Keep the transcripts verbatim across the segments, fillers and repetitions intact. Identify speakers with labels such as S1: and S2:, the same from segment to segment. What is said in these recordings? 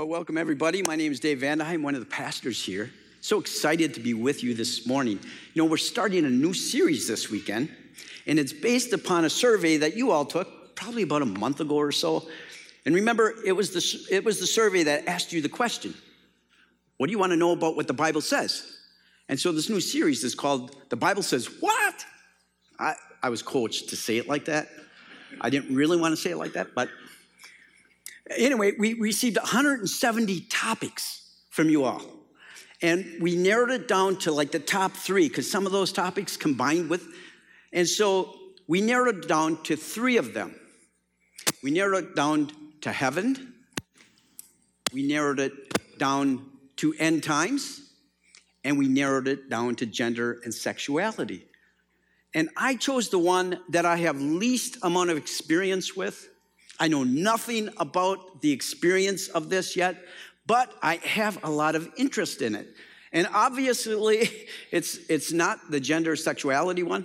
S1: Well, welcome everybody. My name is Dave Vanda. I'm one of the pastors here. So excited to be with you this morning. You know, we're starting a new series this weekend, and it's based upon a survey that you all took probably about a month ago or so. And remember, it was the, it was the survey that asked you the question, what do you want to know about what the Bible says? And so this new series is called The Bible Says What? I, I was coached to say it like that. I didn't really want to say it like that, but anyway, we received one hundred seventy topics from you all. And we narrowed it down to like the top three, because some of those topics combined with, and so we narrowed it down to three of them. We narrowed it down to heaven. We narrowed it down to end times. And we narrowed it down to gender and sexuality. And I chose the one that I have least amount of experience with. I know nothing about the experience of this yet, but I have a lot of interest in it. And obviously, it's, it's not the gender sexuality one.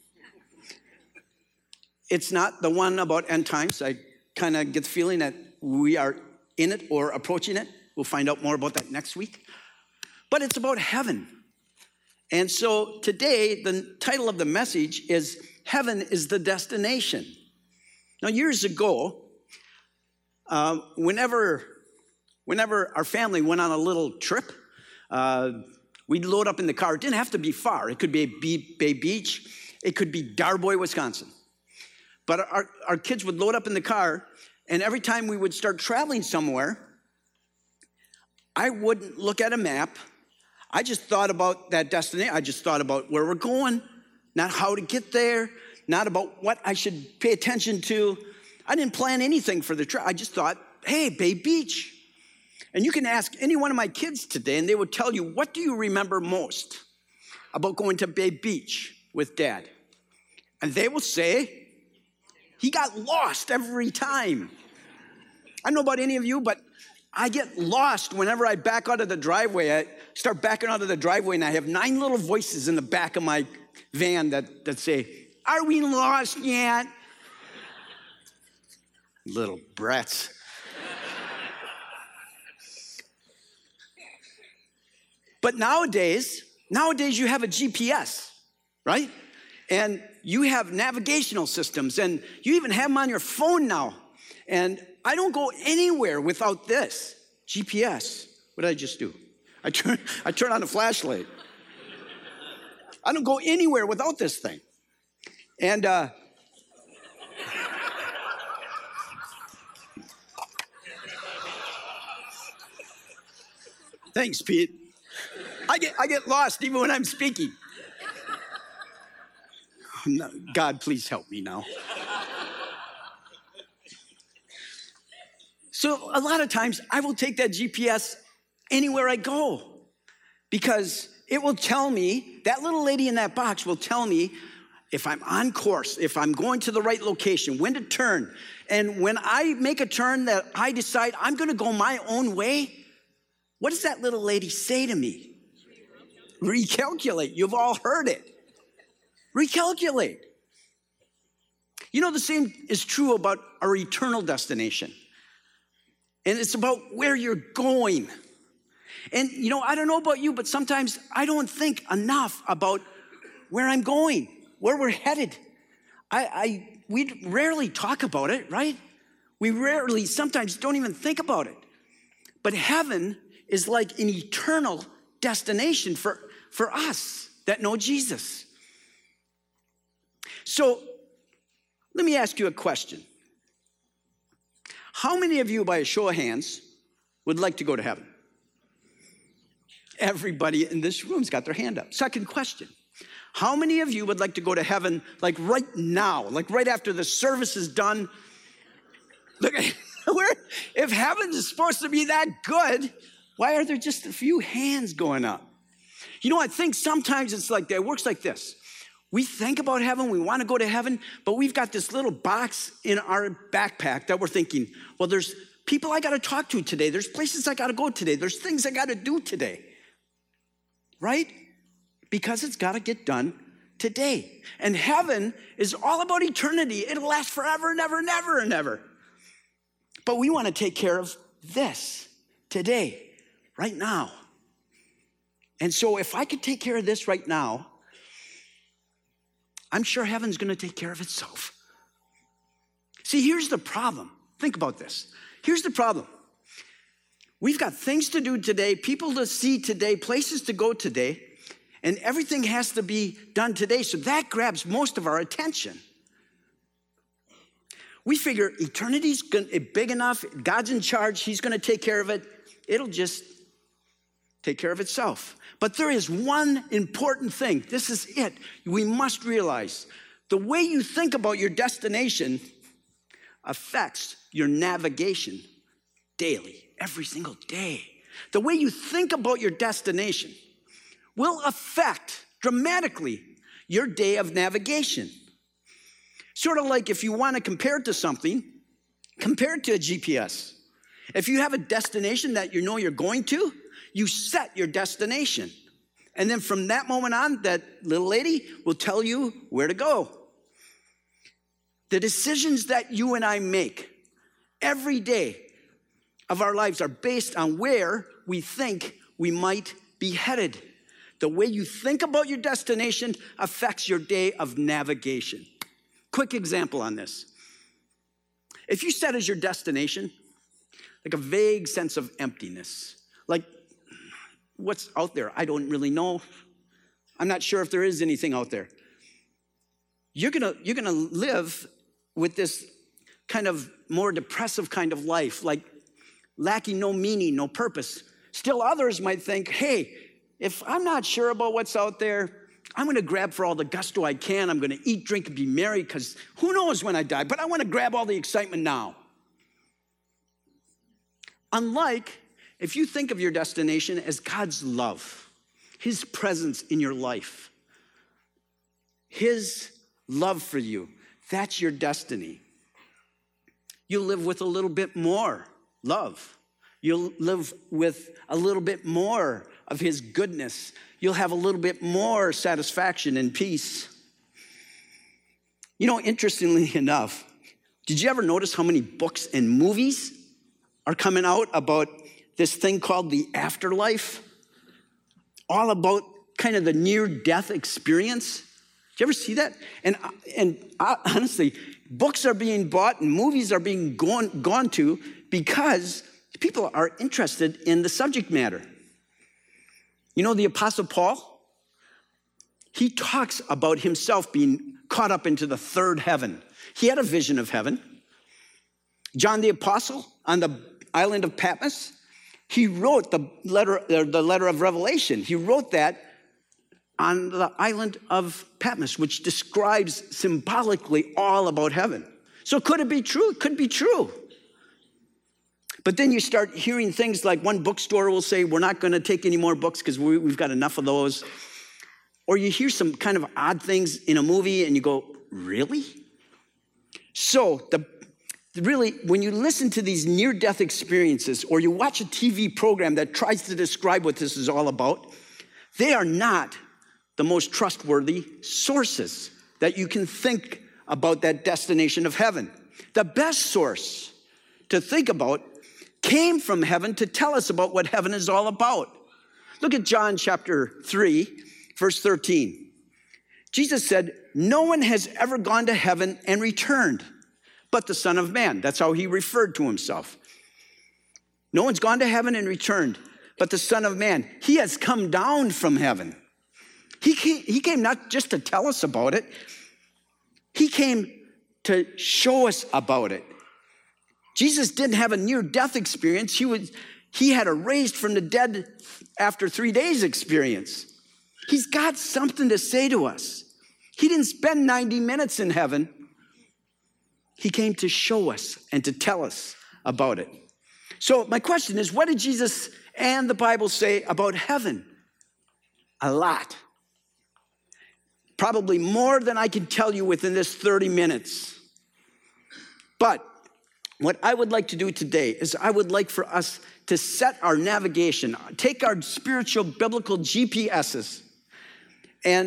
S1: It's not the one about end times. I kind of get the feeling that we are in it or approaching it. We'll find out more about that next week. But it's about heaven. And so today, the title of the message is Heaven is the Destination. Now, years ago, Uh, whenever, whenever our family went on a little trip, uh, we'd load up in the car. It didn't have to be far. It could be Bay Beach. It could be Darboy, Wisconsin. But our, our kids would load up in the car, and every time we would start traveling somewhere, I wouldn't look at a map. I just thought about that destination. I just thought about where we're going, not how to get there, not about what I should pay attention to. I didn't plan anything for the trip. I just thought, hey, Bay Beach. And you can ask any one of my kids today, and they would tell you, what do you remember most about going to Bay Beach with Dad? And they will say, he got lost every time. I don't know about any of you, but I get lost whenever I back out of the driveway. I start backing out of the driveway, and I have nine little voices in the back of my van that, that say, are we lost yet? Little brats. But nowadays, nowadays you have a G P S, right? And you have navigational systems, and you even have them on your phone now. And I don't go anywhere without this G P S. What did I just do? I turn, I turn on the flashlight. I don't go anywhere without this thing. And uh, Thanks, Pete. I get, I get lost even when I'm speaking. God, please help me now. So a lot of times I will take that G P S anywhere I go because it will tell me, that little lady in that box will tell me if I'm on course, if I'm going to the right location, when to turn. And when I make a turn that I decide I'm going to go my own way, what does that little lady say to me? Recalculate. You've all heard it. Recalculate. You know, the same is true about our eternal destination. And it's about where you're going. And, you know, I don't know about you, but sometimes I don't think enough about where I'm going, where we're headed. I, I we rarely talk about it, right? We rarely, sometimes don't even think about it. But heaven is like an eternal destination for, for us that know Jesus. So let me ask you a question. How many of you, by a show of hands, would like to go to heaven? Everybody in this room's got their hand up. Second question. How many of you would like to go to heaven like right now, like right after the service is done? Look, where, if heaven is supposed to be that good, why are there just a few hands going up? You know, I think sometimes it's like that. It works like this. We think about heaven, we want to go to heaven, but we've got this little box in our backpack that we're thinking, well, there's people I got to talk to today. There's places I got to go today. There's things I got to do today. Right? Because it's got to get done today. And heaven is all about eternity. It'll last forever and ever and ever and ever. But we want to take care of this today, right now. And so if I could take care of this right now, I'm sure heaven's going to take care of itself. See, here's the problem. Think about this. Here's the problem. We've got things to do today, people to see today, places to go today, and everything has to be done today. So that grabs most of our attention. We figure eternity's big enough, God's in charge, he's going to take care of it. It'll just take care of itself. But there is one important thing. This is it. We must realize the way you think about your destination affects your navigation daily, every single day. The way you think about your destination will affect dramatically your day of navigation. Sort of like if you want to compare it to something, compare it to a G P S. If you have a destination that you know you're going to, you set your destination. And then from that moment on, that little lady will tell you where to go. The decisions that you and I make every day of our lives are based on where we think we might be headed. The way you think about your destination affects your day of navigation. Quick example on this. If you set as your destination, like a vague sense of emptiness, like what's out there? I don't really know. I'm not sure if there is anything out there. You're gonna, you're gonna live with this kind of more depressive kind of life, like lacking no meaning, no purpose. Still others might think, hey, if I'm not sure about what's out there, I'm gonna grab for all the gusto I can. I'm gonna eat, drink, and be merry, because who knows when I die, but I wanna grab all the excitement now. Unlike if you think of your destination as God's love, his presence in your life, his love for you, that's your destiny. You'll live with a little bit more love. You'll live with a little bit more of his goodness. You'll have a little bit more satisfaction and peace. You know, interestingly enough, did you ever notice how many books and movies are coming out about this thing called the afterlife? All about kind of the near-death experience. Did you ever see that? And, and honestly, books are being bought and movies are being gone, gone to because people are interested in the subject matter. You know, the Apostle Paul, he talks about himself being caught up into the third heaven. He had a vision of heaven. John the Apostle, on the island of Patmos, he wrote the letter, the letter of Revelation. He wrote that on the island of Patmos, which describes symbolically all about heaven. So could it be true? It could be true. But then you start hearing things like one bookstore will say, we're not going to take any more books because we, we've got enough of those. Or you hear some kind of odd things in a movie and you go, really? So the really, when you listen to these near-death experiences or you watch a T V program that tries to describe what this is all about, they are not the most trustworthy sources that you can think about that destination of heaven. The best source to think about came from heaven to tell us about what heaven is all about. Look at John chapter three, verse thirteen. Jesus said, no one has ever gone to heaven and returned but the Son of Man. That's how he referred to himself. No one's gone to heaven and returned but the Son of Man. He has come down from heaven. He came, he came not just to tell us about it, he came to show us about it. Jesus didn't have a near-death experience. He was, he had a raised from the dead after three days experience. He's got something to say to us. He didn't spend ninety minutes in heaven. He came to show us and to tell us about it. So my question is, what did Jesus and the Bible say about heaven? A lot. Probably more than I can tell you within this thirty minutes. But what I would like to do today is I would like for us to set our navigation, take our spiritual biblical G P S's and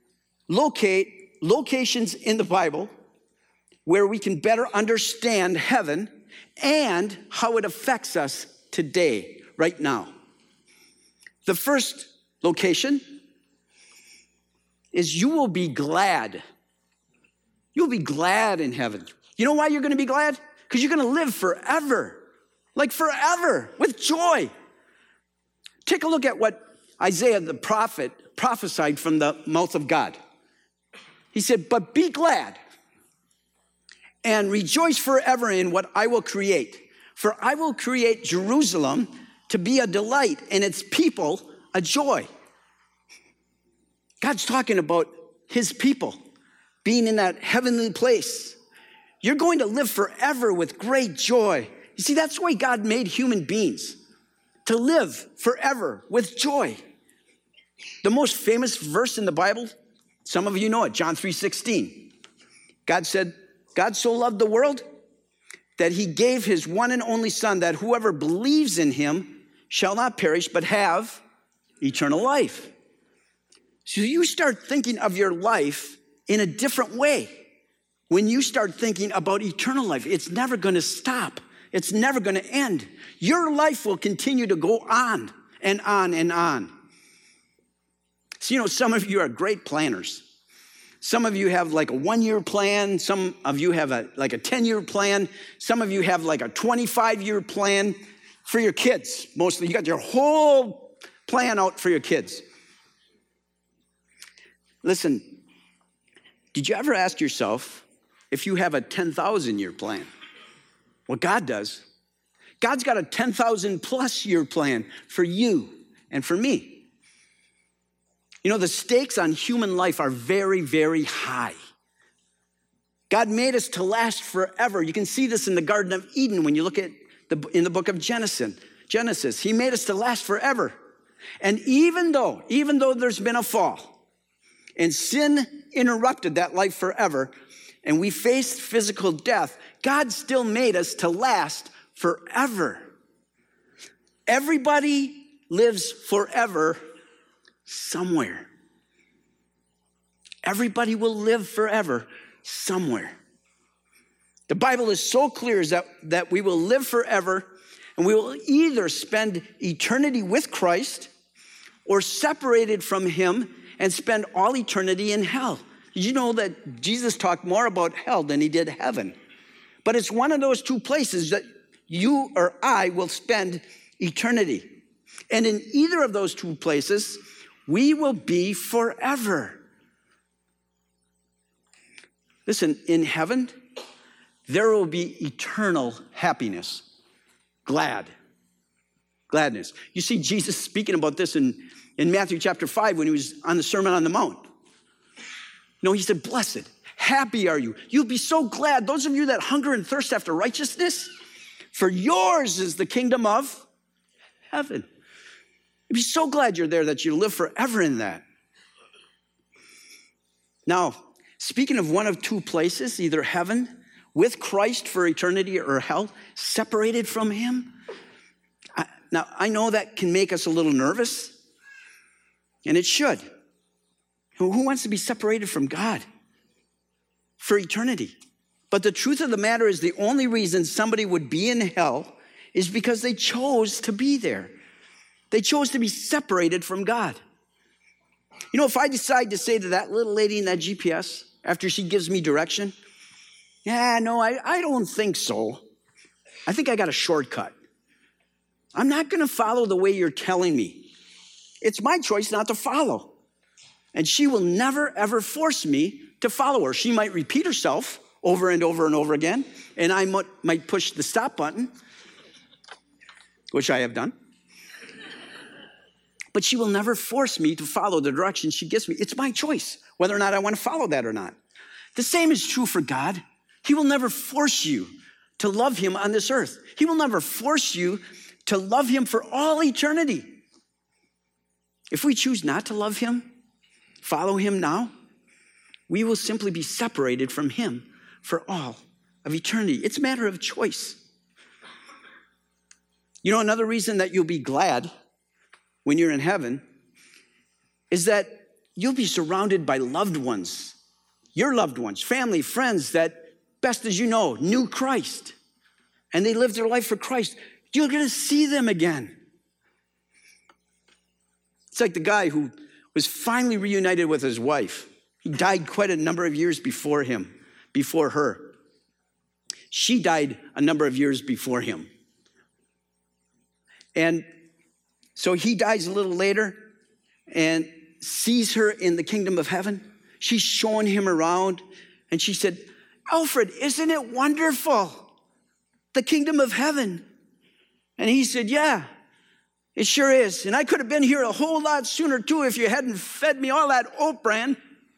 S1: locate locations in the Bible where we can better understand heaven and how it affects us today, right now. The first location is you will be glad. You'll be glad in heaven. You know why you're going to be glad? Because you're going to live forever. Like forever, with joy. Take a look at what Isaiah the prophet prophesied from the mouth of God. He said, but be glad and rejoice forever in what I will create. For I will create Jerusalem to be a delight and its people a joy. God's talking about his people being in that heavenly place. You're going to live forever with great joy. You see, that's why God made human beings, to live forever with joy. The most famous verse in the Bible, some of you know it, John three sixteen. God said, God so loved the world that he gave his one and only son, that whoever believes in him shall not perish, but have eternal life. So you start thinking of your life in a different way. When you start thinking about eternal life, it's never going to stop. It's never going to end. Your life will continue to go on and on and on. So, you know, some of you are great planners. Some of you have like a one-year plan. Some of you have a like a ten-year plan. Some of you have like a twenty-five-year plan for your kids. Mostly, you got your whole plan out for your kids. Listen, did you ever ask yourself if you have a ten thousand year plan? Well, God does. God's got a ten thousand plus year plan for you and for me. You know, the stakes on human life are very, very high. God made us to last forever. You can see this in the Garden of Eden when you look at the in the book of Genesis. Genesis, he made us to last forever. And even though, even though there's been a fall and sin interrupted that life forever, and we faced physical death, God still made us to last forever. Everybody lives forever somewhere. Everybody will live forever somewhere. The Bible is so clear that, that we will live forever, and we will either spend eternity with Christ or separated from him and spend all eternity in hell. Did you know that Jesus talked more about hell than he did heaven? But it's one of those two places that you or I will spend eternity. And in either of those two places, we will be forever. Listen, in heaven, there will be eternal happiness, glad, gladness. You see Jesus speaking about this in, in Matthew chapter five when he was on the Sermon on the Mount. No, he said, blessed, happy are you. You'll be so glad. Those of you that hunger and thirst after righteousness, for yours is the kingdom of heaven. You'll be so glad you're there that you live forever in that. Now, speaking of one of two places, either heaven with Christ for eternity or hell, separated from him. I, now, I know that can make us a little nervous, and it should. Who wants to be separated from God for eternity? But the truth of the matter is the only reason somebody would be in hell is because they chose to be there. They chose to be separated from God. You know, if I decide to say to that little lady in that G P S, after she gives me direction, yeah, no, I, I don't think so. I think I got a shortcut. I'm not going to follow the way you're telling me. It's my choice not to follow. And she will never, ever force me to follow her. She might repeat herself over and over and over again, and I might, might push the stop button, which I have done. But she will never force me to follow the direction she gives me. It's my choice, whether or not I want to follow that or not. The same is true for God. He will never force you to love him on this earth. He will never force you to love him for all eternity. If we choose not to love him, follow him now, we will simply be separated from him for all of eternity. It's a matter of choice. You know, another reason that you'll be glad when you're in heaven is that you'll be surrounded by loved ones, your loved ones, family, friends that, best as you know, knew Christ, and they lived their life for Christ. You're going to see them again. It's like the guy who was finally reunited with his wife. He died quite a number of years before him, before her. She died a number of years before him. And so he dies a little later and sees her in the kingdom of heaven. She's showing him around. And she said, Alfred, isn't it wonderful? The kingdom of heaven. And he said, yeah, it sure is. And I could have been here a whole lot sooner too if you hadn't fed me all that oat bran.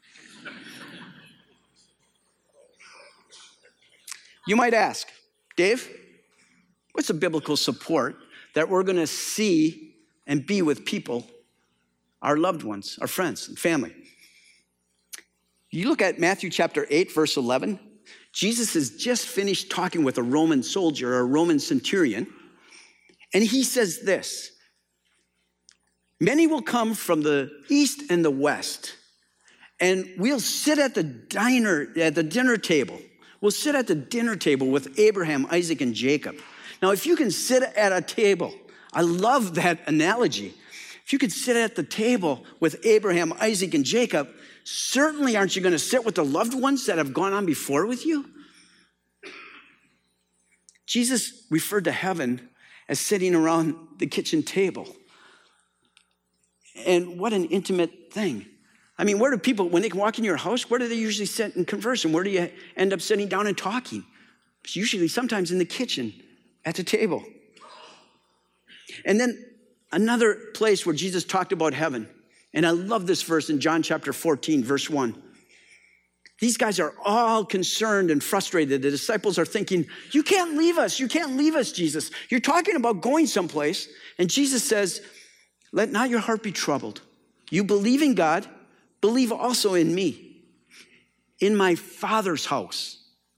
S1: You might ask, Dave, what's the biblical support that we're going to see and be with people, our loved ones, our friends and family? You look at Matthew chapter eight, verse eleven. Jesus has just finished talking with a Roman soldier, a Roman centurion, and he says this, many will come from the east and the west, and we'll sit at the diner, at the dinner table. We'll sit at the dinner table with Abraham, Isaac, and Jacob. Now, if you can sit at a table, I love that analogy. If you could sit at the table with Abraham, Isaac, and Jacob, certainly aren't you going to sit with the loved ones that have gone on before with you? Jesus referred to heaven as sitting around the kitchen table. And what an intimate thing. I mean, where do people, when they walk in your house, where do they usually sit and converse? And where do you end up sitting down and talking? It's usually sometimes in the kitchen, at the table. And then another place where Jesus talked about heaven, and I love this verse in John chapter fourteen, verse one. These guys are all concerned and frustrated. The disciples are thinking, you can't leave us. You can't leave us, Jesus. You're talking about going someplace. And Jesus says, let not your heart be troubled. You believe in God, believe also in me. In my Father's house,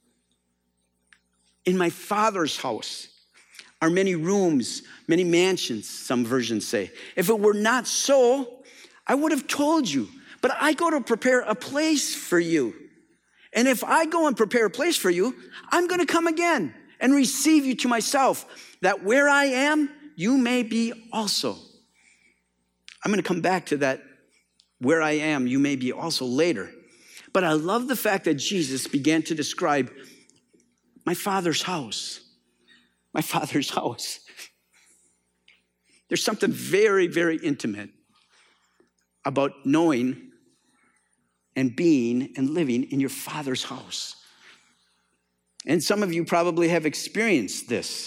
S1: in my Father's house are many rooms, many mansions, some versions say. If it were not so, I would have told you, but I go to prepare a place for you. And if I go and prepare a place for you, I'm going to come again and receive you to myself, that where I am, you may be also. I'm going to come back to that, where I am, you may be also later. But I love the fact that Jesus began to describe my Father's house, my Father's house. There's something very, very intimate about knowing and being and living in your Father's house. And some of you probably have experienced this.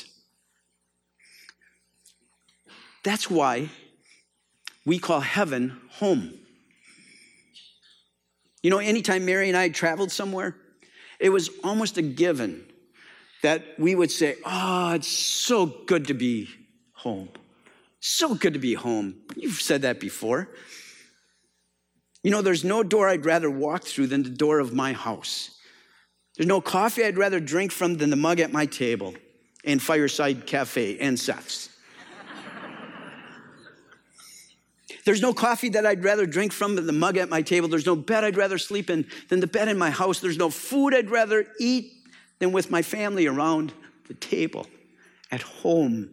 S1: That's why we call heaven home. You know, anytime Mary and I traveled somewhere, it was almost a given that we would say, oh, it's so good to be home. So good to be home. You've said that before. You know, there's no door I'd rather walk through than the door of my house. There's no coffee I'd rather drink from than the mug at my table and Fireside Cafe and Seth's. There's no coffee that I'd rather drink from than the mug at my table. There's no bed I'd rather sleep in than the bed in my house. There's no food I'd rather eat than with my family around the table at home.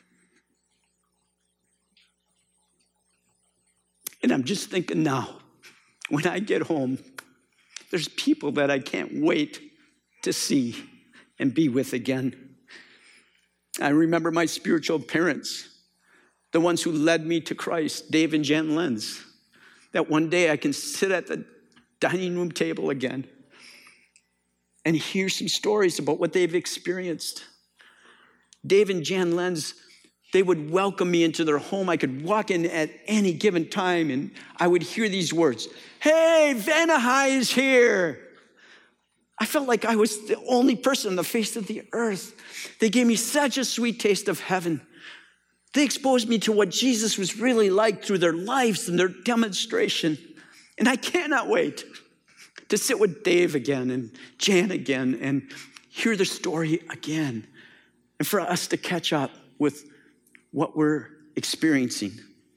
S1: And I'm just thinking now, when I get home, there's people that I can't wait to see and be with again. I remember my spiritual parents, the ones who led me to Christ, Dave and Jan Lenz, that one day I can sit at the dining room table again and hear some stories about what they've experienced. Dave and Jan Lenz, they would welcome me into their home. I could walk in at any given time and I would hear these words, hey, Vanaheim is here. I felt like I was the only person on the face of the earth. They gave me such a sweet taste of heaven. They exposed me to what Jesus was really like through their lives and their demonstration. And I cannot wait to sit with Dave again and Jan again and hear the story again. And for us to catch up with what we're experiencing.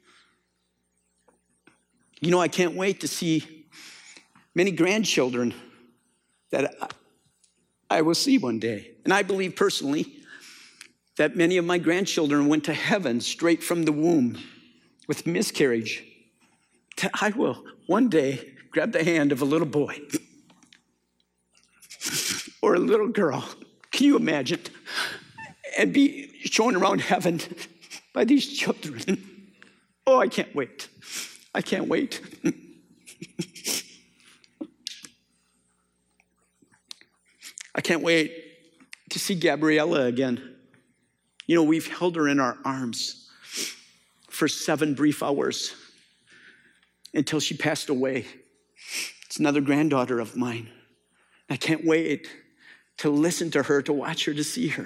S1: You know, I can't wait to see many grandchildren that I will see one day. And I believe personally that many of my grandchildren went to heaven straight from the womb with miscarriage, I will one day grab the hand of a little boy or a little girl. Can you imagine? And be shown around heaven by these children. Oh, I can't wait. I can't wait. I can't wait to see Gabriella again. You know, we've held her in our arms for seven brief hours until she passed away. It's another granddaughter of mine. I can't wait to listen to her, to watch her, to see her.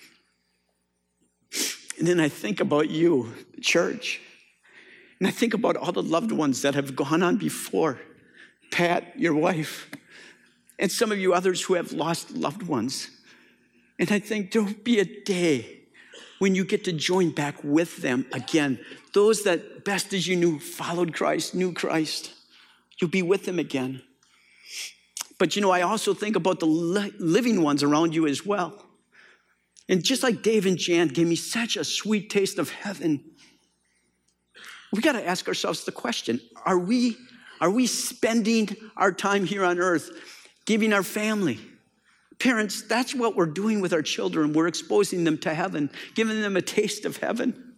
S1: And then I think about you, the church. And I think about all the loved ones that have gone on before. Pat, your wife, and some of you others who have lost loved ones. And I think there'll be a day when you get to join back with them again. Those that best as you knew followed Christ, knew Christ. You'll be with them again. But you know, I also think about the li- living ones around you as well. And just like Dave and Jan gave me such a sweet taste of heaven, we got to ask ourselves the question, are we, are we spending our time here on earth giving our family? Parents, that's what we're doing with our children. We're exposing them to heaven, giving them a taste of heaven.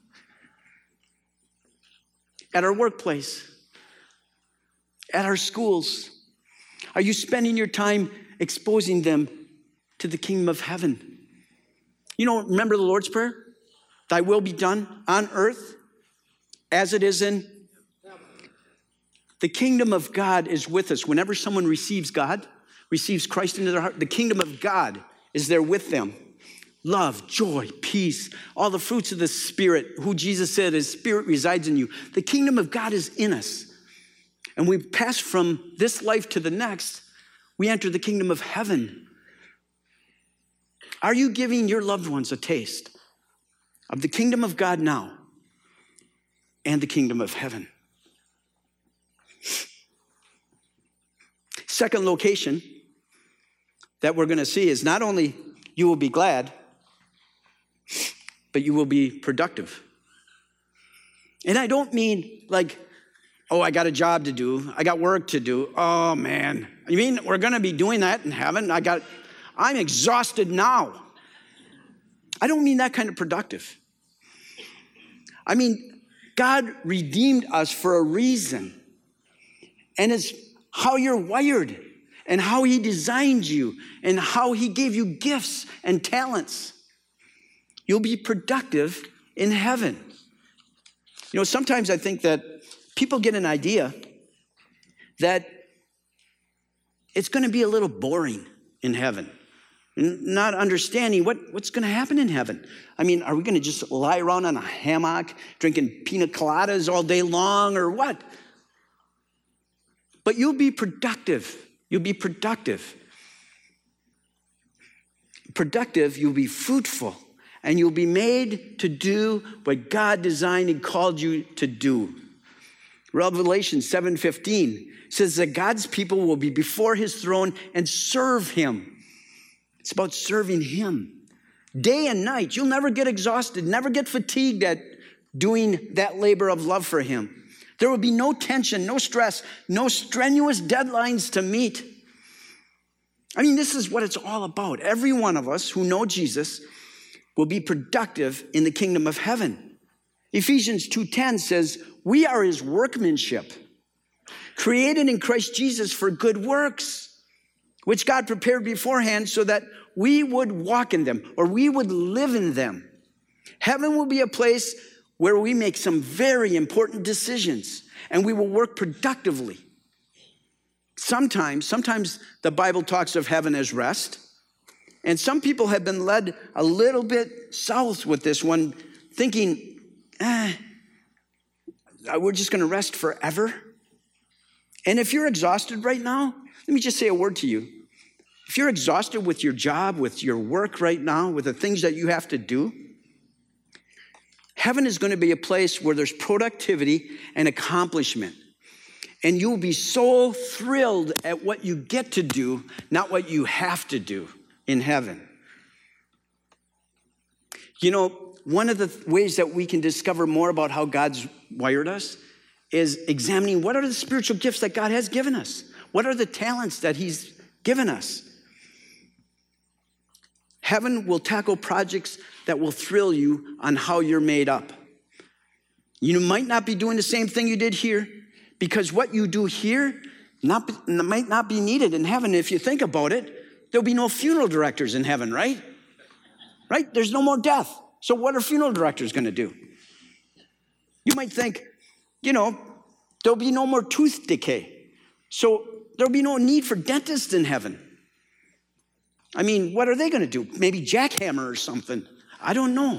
S1: At our workplace, at our schools, are you spending your time exposing them to the kingdom of heaven? You know, remember the Lord's Prayer? Thy will be done on earth as it is in heaven. The kingdom of God is with us. Whenever someone receives God, receives Christ into their heart, the kingdom of God is there with them. Love, joy, peace, all the fruits of the Spirit, who Jesus said his Spirit resides in you. The kingdom of God is in us. And we pass from this life to the next, we enter the kingdom of heaven. Are you giving your loved ones a taste of the kingdom of God now and the kingdom of heaven? Second location that we're going to see is not only you will be glad, but you will be productive. And I don't mean like, oh, I got a job to do. I got work to do. Oh, man. You mean we're going to be doing that in heaven? I got, I'm exhausted now. I don't mean that kind of productive. I mean, God redeemed us for a reason. And it's how you're wired and how he designed you and how he gave you gifts and talents. You'll be productive in heaven. You know, sometimes I think that people get an idea that it's going to be a little boring in heaven, not understanding what, what's going to happen in heaven. I mean, are we going to just lie around on a hammock drinking pina coladas all day long or what? But you'll be productive. You'll be productive. Productive, you'll be fruitful, and you'll be made to do what God designed and called you to do. Revelation seven fifteen says that God's people will be before his throne and serve him. It's about serving him. Day and night, you'll never get exhausted, never get fatigued at doing that labor of love for him. There will be no tension, no stress, no strenuous deadlines to meet. I mean, this is what it's all about. Every one of us who know Jesus will be productive in the kingdom of heaven. Ephesians two ten says, we are his workmanship, created in Christ Jesus for good works, which God prepared beforehand so that we would walk in them or we would live in them. Heaven will be a place where we make some very important decisions and we will work productively. Sometimes, sometimes the Bible talks of heaven as rest. And some people have been led a little bit south with this one, thinking, eh, we're just going to rest forever. And if you're exhausted right now, let me just say a word to you. If you're exhausted with your job, with your work right now, with the things that you have to do, heaven is going to be a place where there's productivity and accomplishment. And you'll be so thrilled at what you get to do, not what you have to do in heaven. You know, one of the ways that we can discover more about how God's wired us is examining what are the spiritual gifts that God has given us? What are the talents that he's given us? Heaven will tackle projects that will thrill you on how you're made up. You might not be doing the same thing you did here, because what you do here not, might not be needed in heaven. If you think about it, there'll be no funeral directors in heaven, right? Right? There's no more death. So what are funeral directors going to do? You might think, you know, there'll be no more tooth decay. So there'll be no need for dentists in heaven. I mean, what are they going to do? Maybe jackhammer or something. I don't know.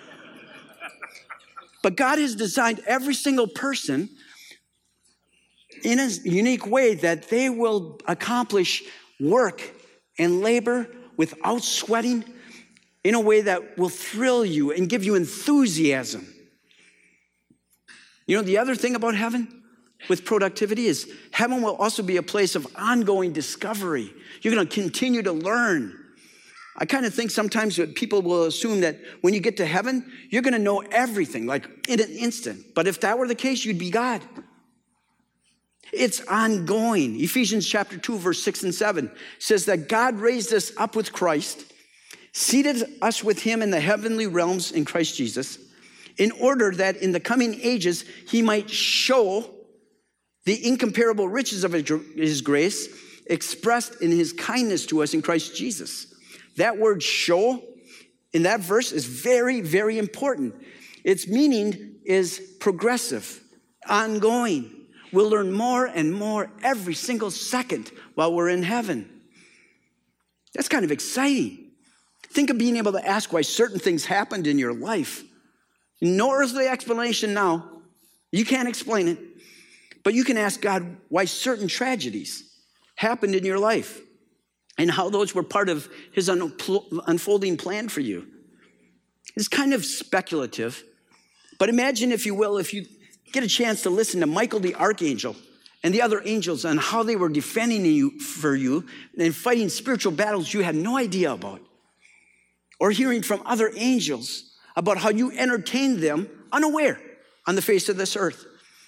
S1: But God has designed every single person in a unique way that they will accomplish work and labor without sweating in a way that will thrill you and give you enthusiasm. You know, the other thing about heaven with productivity is heaven will also be a place of ongoing discovery. You're going to continue to learn. I kind of think sometimes that people will assume that when you get to heaven, you're going to know everything, like in an instant. But if that were the case, you'd be God. It's ongoing. Ephesians chapter two, verse six and seven says that God raised us up with Christ, seated us with him in the heavenly realms in Christ Jesus, in order that in the coming ages he might show the incomparable riches of his grace expressed in his kindness to us in Christ Jesus. That word show in that verse is very, very important. Its meaning is progressive, ongoing. We'll learn more and more every single second while we're in heaven. That's kind of exciting. Think of being able to ask why certain things happened in your life. No earthly explanation now. You can't explain it. But you can ask God why certain tragedies happened in your life and how those were part of his unfolding plan for you. It's kind of speculative. But imagine, if you will, if you get a chance to listen to Michael the Archangel and the other angels on how they were defending you for you and fighting spiritual battles you had no idea about. Or hearing from other angels about how you entertained them unaware on the face of this earth.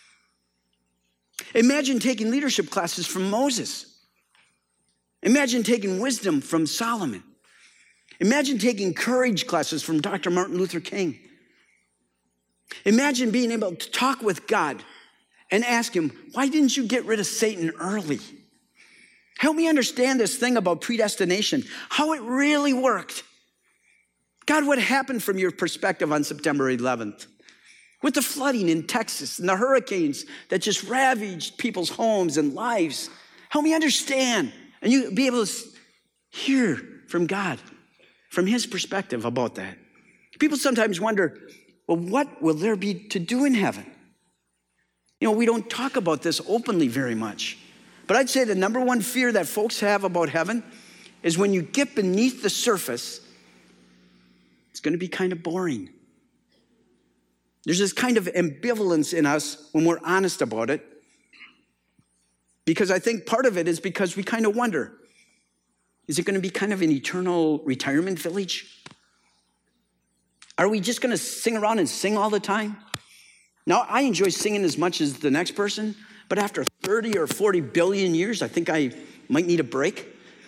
S1: Imagine taking leadership classes from Moses. Imagine taking wisdom from Solomon. Imagine taking courage classes from Doctor Martin Luther King. Imagine being able to talk with God and ask him, why didn't you get rid of Satan early? Help me understand this thing about predestination, how it really worked. God, what happened from your perspective on September eleventh? With the flooding in Texas and the hurricanes that just ravaged people's homes and lives. Help me understand. And you be able to hear from God, from his perspective about that. People sometimes wonder, well, what will there be to do in heaven? You know, we don't talk about this openly very much. But I'd say the number one fear that folks have about heaven is when you get beneath the surface, it's going to be kind of boring. There's this kind of ambivalence in us when we're honest about it. Because I think part of it is because we kind of wonder, is it going to be kind of an eternal retirement village? Are we just going to sing around and sing all the time? Now, I enjoy singing as much as the next person, but after thirty or forty billion years, I think I might need a break.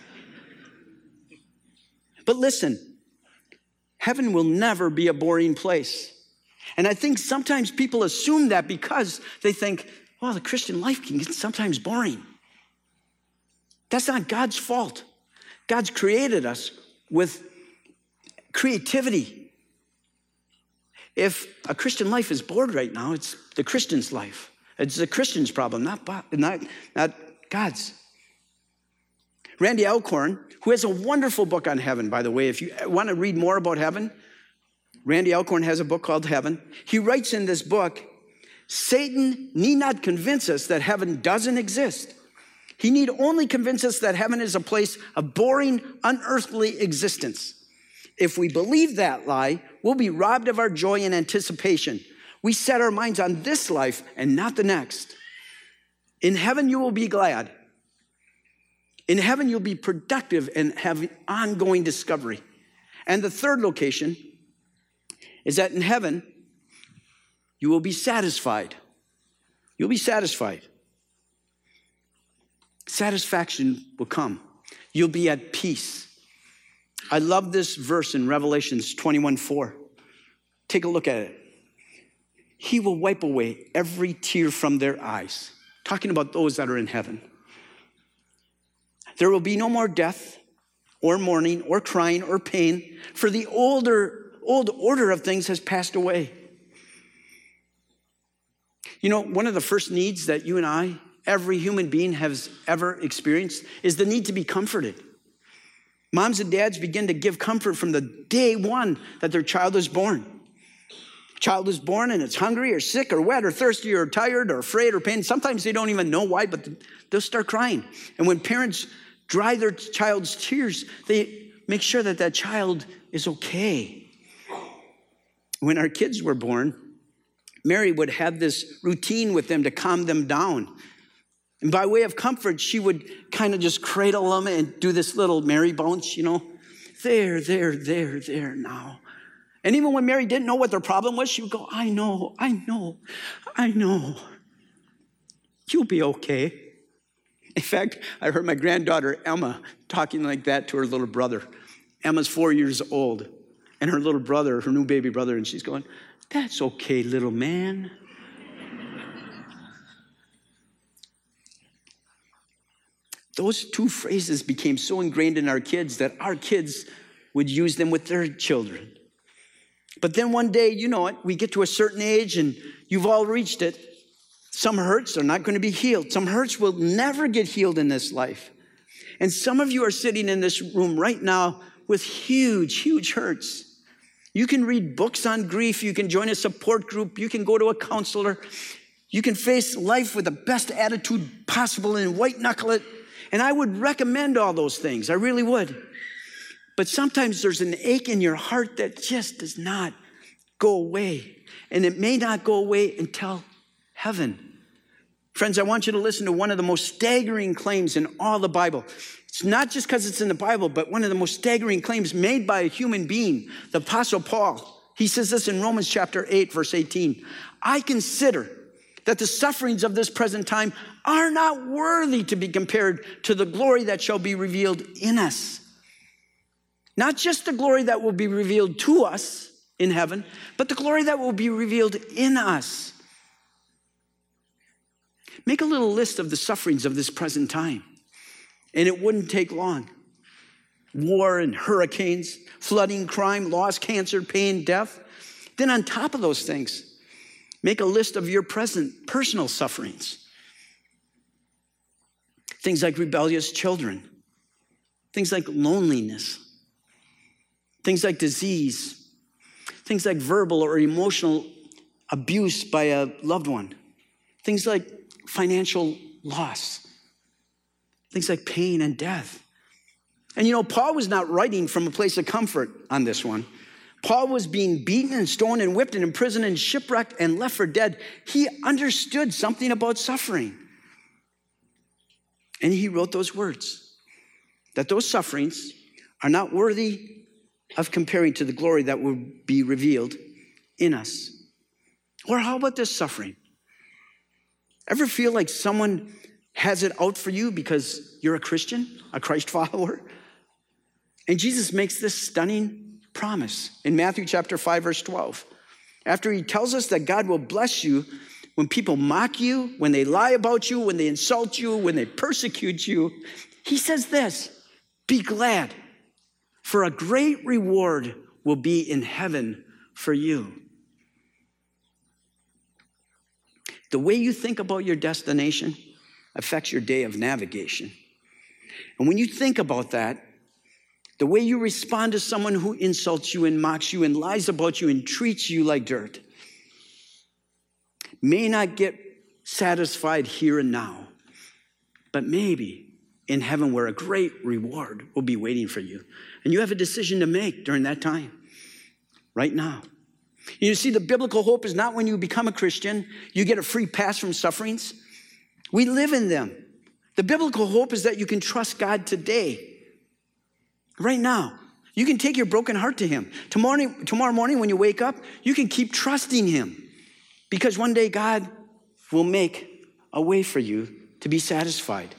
S1: But listen, heaven will never be a boring place. And I think sometimes people assume that because they think, well, the Christian life can get sometimes boring. That's not God's fault. God's created us with creativity. If a Christian life is bored right now, it's the Christian's life. It's the Christian's problem, not, not, not God's. Randy Alcorn, who has a wonderful book on heaven, by the way, if you want to read more about heaven, Randy Alcorn has a book called Heaven. He writes in this book, Satan need not convince us that heaven doesn't exist. He need only convince us that heaven is a place of boring, unearthly existence. If we believe that lie, we'll be robbed of our joy and anticipation. We set our minds on this life and not the next. In heaven, you will be glad. In heaven, you'll be productive and have ongoing discovery. And the third location is that in heaven, you will be satisfied. You'll be satisfied. Satisfaction will come. You'll be at peace. I love this verse in Revelations twenty-one four. Take a look at it. He will wipe away every tear from their eyes. Talking about those that are in heaven. There will be no more death or mourning or crying or pain, for the older, old order of things has passed away. You know, one of the first needs that you and I, every human being has ever experienced, is the need to be comforted. Moms and dads begin to give comfort from the day one that their child is born. Child is born and it's hungry or sick or wet or thirsty or tired or afraid or pain. Sometimes they don't even know why, but they'll start crying. And when parents dry their child's tears, they make sure that that child is okay. When our kids were born, Mary would have this routine with them to calm them down. And by way of comfort, she would kind of just cradle them and do this little Mary bounce, you know. There, there, there, there now. And even when Mary didn't know what their problem was, she would go, I know, I know, I know. You'll be okay. In fact, I heard my granddaughter, Emma, talking like that to her little brother. Emma's four years old. And her little brother, her new baby brother, and she's going, that's okay, little man. Those two phrases became so ingrained in our kids that our kids would use them with their children. But then one day, you know it, we get to a certain age and you've all reached it. Some hurts are not going to be healed. Some hurts will never get healed in this life. And some of you are sitting in this room right now with huge, huge hurts. You can read books on grief. You can join a support group. You can go to a counselor. You can face life with the best attitude possible and white knuckle it. And I would recommend all those things. I really would. But sometimes there's an ache in your heart that just does not go away. And it may not go away until heaven. Friends, I want you to listen to one of the most staggering claims in all the Bible. It's not just because it's in the Bible, but one of the most staggering claims made by a human being, the Apostle Paul. He says this in Romans chapter eight, verse eighteen. I consider that the sufferings of this present time are not worthy to be compared to the glory that shall be revealed in us. Not just the glory that will be revealed to us in heaven, but the glory that will be revealed in us. Make a little list of the sufferings of this present time, and it wouldn't take long. War and hurricanes, flooding, crime, loss, cancer, pain, death. Then on top of those things, make a list of your present personal sufferings. Things like rebellious children, things like loneliness, things like disease, things like verbal or emotional abuse by a loved one, things like financial loss, things like pain and death. And you know, Paul was not writing from a place of comfort on this one. Paul was being beaten and stoned and whipped and imprisoned and shipwrecked and left for dead. He understood something about suffering. And he wrote those words, that those sufferings are not worthy of comparing to the glory that will be revealed in us. Or how about this suffering? Ever feel like someone has it out for you because you're a Christian, a Christ follower? And Jesus makes this stunning promise in Matthew chapter five, verse twelve. After he tells us that God will bless you when people mock you, when they lie about you, when they insult you, when they persecute you, he says this, be glad, for a great reward will be in heaven for you. The way you think about your destination affects your day of navigation. And when you think about that, the way you respond to someone who insults you and mocks you and lies about you and treats you like dirt may not get satisfied here and now, but maybe in heaven where a great reward will be waiting for you. And you have a decision to make during that time, right now. You see, the biblical hope is not when you become a Christian, you get a free pass from sufferings. We live in them. The biblical hope is that you can trust God today, right now. You can take your broken heart to him. Tomorrow, tomorrow morning when you wake up, you can keep trusting him because one day God will make a way for you to be satisfied.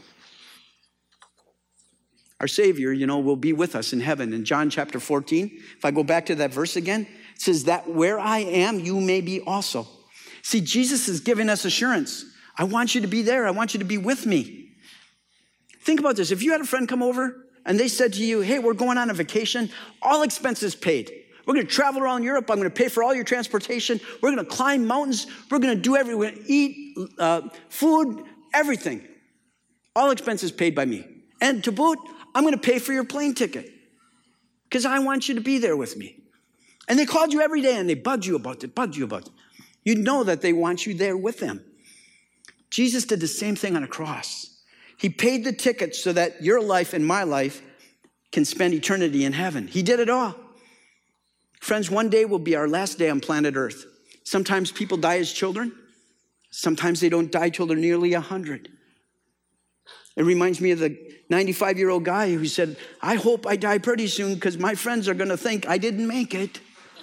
S1: Our Savior, you know, will be with us in heaven. In John chapter fourteen, if I go back to that verse again, it says that where I am, you may be also. See, Jesus is giving us assurance. I want you to be there. I want you to be with me. Think about this. If you had a friend come over and they said to you, hey, we're going on a vacation, all expenses paid. We're going to travel around Europe. I'm going to pay for all your transportation. We're going to climb mountains. We're going to do everything. We're going to eat uh, food, everything. All expenses paid by me. And to boot, I'm going to pay for your plane ticket because I want you to be there with me. And they called you every day and they bugged you about it, bugged you about it. You know that they want you there with them. Jesus did the same thing on a cross. He paid the ticket so that your life and my life can spend eternity in heaven. He did it all. Friends, one day will be our last day on planet Earth. Sometimes people die as children. Sometimes they don't die till they're nearly one hundred. It reminds me of the ninety-five-year-old guy who said, I hope I die pretty soon because my friends are going to think I didn't make it.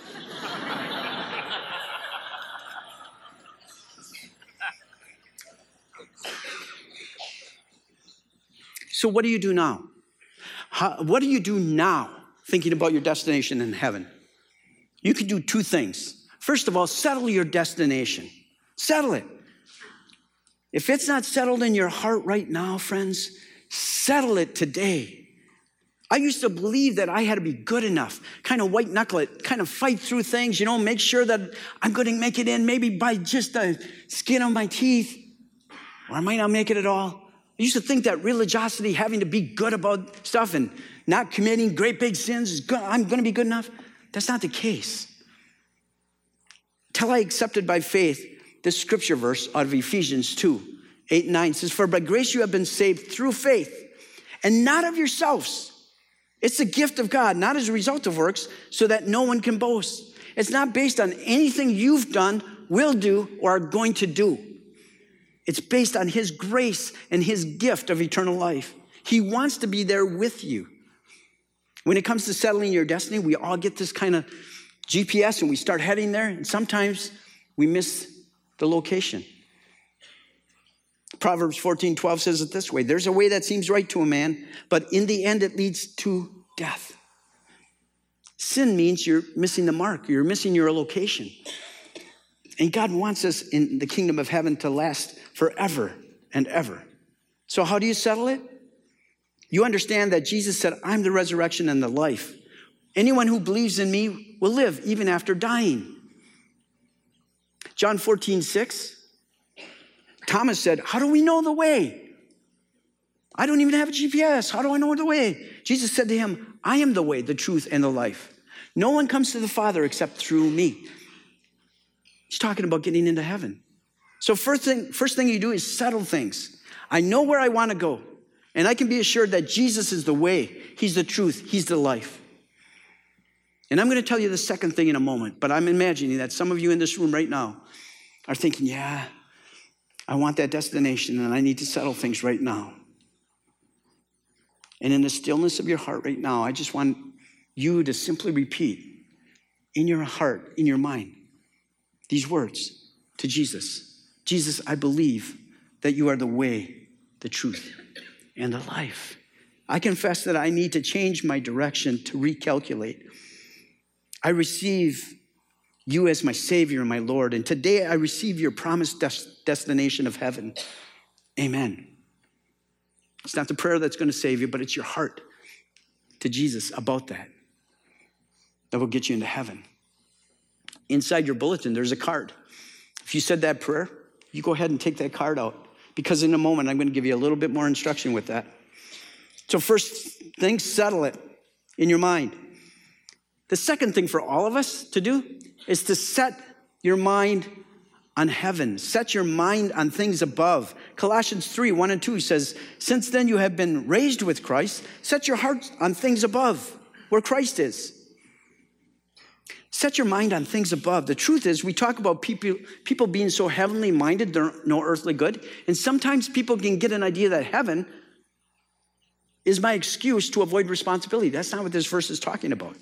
S1: So what do you do now? How, what do you do now thinking about your destination in heaven? You can do two things. First of all, settle your destination. Settle it. If it's not settled in your heart right now, friends, settle it today. I used to believe that I had to be good enough, kind of white knuckle it, kind of fight through things, you know, make sure that I'm going to make it in maybe by just the skin on my teeth, or I might not make it at all. I used to think that religiosity, having to be good about stuff and not committing great big sins, is good, I'm going to be good enough. That's not the case. Till I accepted by faith this scripture verse out of Ephesians two, eight and nine says, for by grace you have been saved through faith, and not of yourselves. It's the gift of God, not as a result of works, so that no one can boast. It's not based on anything you've done, will do, or are going to do. It's based on his grace and his gift of eternal life. He wants to be there with you. When it comes to settling your destiny, we all get this kind of G P S and we start heading there, and sometimes we miss the location. Proverbs fourteen twelve says it this way, there's a way that seems right to a man, but in the end it leads to death. Sin means you're missing the mark, you're missing your location. And God wants us in the kingdom of heaven to last forever and ever. So how do you settle it? You understand that Jesus said, I'm the resurrection and the life. Anyone who believes in me will live even after dying. John fourteen six, Thomas said, how do we know the way? I don't even have a G P S. How do I know the way? Jesus said to him, I am the way, the truth, and the life. No one comes to the Father except through me. He's talking about getting into heaven. So first thing, first thing you do is settle things. I know where I want to go, and I can be assured that Jesus is the way. He's the truth. He's the life. And I'm going to tell you the second thing in a moment, but I'm imagining that some of you in this room right now are thinking, yeah, I want that destination, and I need to settle things right now. And in the stillness of your heart right now, I just want you to simply repeat in your heart, in your mind, these words to Jesus. Jesus, I believe that you are the way, the truth, and the life. I confess that I need to change my direction to recalculate. I receive you as my Savior and my Lord, and today I receive your promised des- destination of heaven. Amen. It's not the prayer that's going to save you, but it's your heart to Jesus about that that will get you into heaven. Inside your bulletin, there's a card. If you said that prayer, you go ahead and take that card out, because in a moment, I'm going to give you a little bit more instruction with that. So first thing, settle it in your mind. The second thing for all of us to do is to set your mind on heaven. Set your mind on things above. Colossians three, one and two says, since then you have been raised with Christ, set your heart on things above, where Christ is. Set your mind on things above. The truth is, we talk about people, people being so heavenly minded, they're no earthly good. And sometimes people can get an idea that heaven is my excuse to avoid responsibility. That's not what this verse is talking about.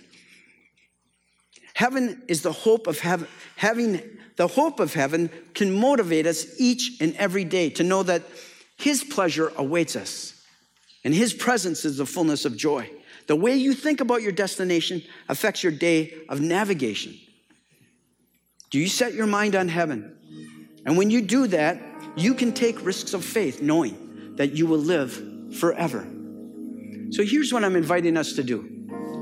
S1: Heaven is the hope of heaven. Having the hope of heaven can motivate us each and every day to know that his pleasure awaits us. And his presence is the fullness of joy. The way you think about your destination affects your day of navigation. Do you set your mind on heaven? And when you do that, you can take risks of faith, knowing that you will live forever. So here's what I'm inviting us to do.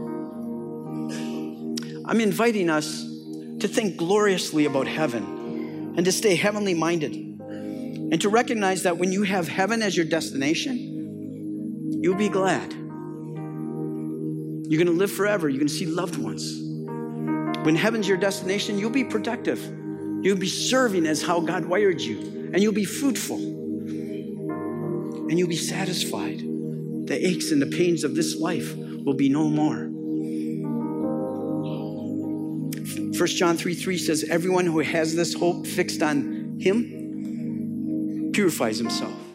S1: I'm inviting us to think gloriously about heaven and to stay heavenly minded. And to recognize that when you have heaven as your destination, you'll be glad. You're going to live forever. You're going to see loved ones. When heaven's your destination, you'll be productive. You'll be serving as how God wired you. And you'll be fruitful. And you'll be satisfied. The aches and the pains of this life will be no more. First John three three says, everyone who has this hope fixed on him purifies himself.